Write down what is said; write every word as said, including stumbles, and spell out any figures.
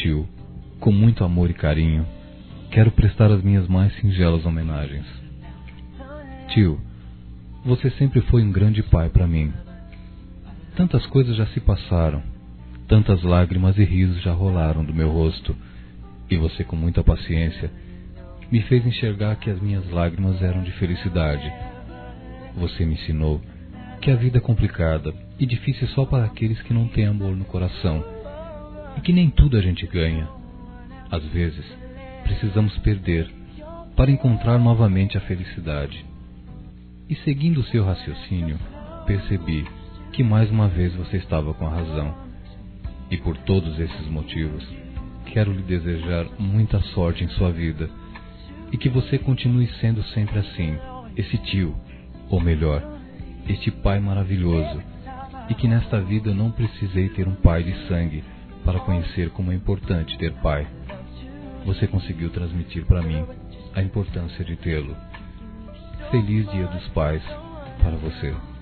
tio, com muito amor e carinho, quero prestar as minhas mais singelas homenagens. Tio, você sempre foi um grande pai para mim. Tantas coisas já se passaram, tantas lágrimas e risos já rolaram do meu rosto, e você, com muita paciência, me fez enxergar que as minhas lágrimas eram de felicidade. Você me ensinou que a vida é complicada e difícil só para aqueles que não têm amor no coração, e que nem tudo a gente ganha. Às vezes, precisamos perder para encontrar novamente a felicidade. E seguindo o seu raciocínio, percebi que mais uma vez você estava com a razão. E por todos esses motivos, quero lhe desejar muita sorte em sua vida, e que você continue sendo sempre assim, esse tio, ou melhor, este pai maravilhoso, e que nesta vida eu não precisei ter um pai de sangue para conhecer como é importante ter pai. Você conseguiu transmitir para mim a importância de tê-lo. Feliz Dia dos Pais para você.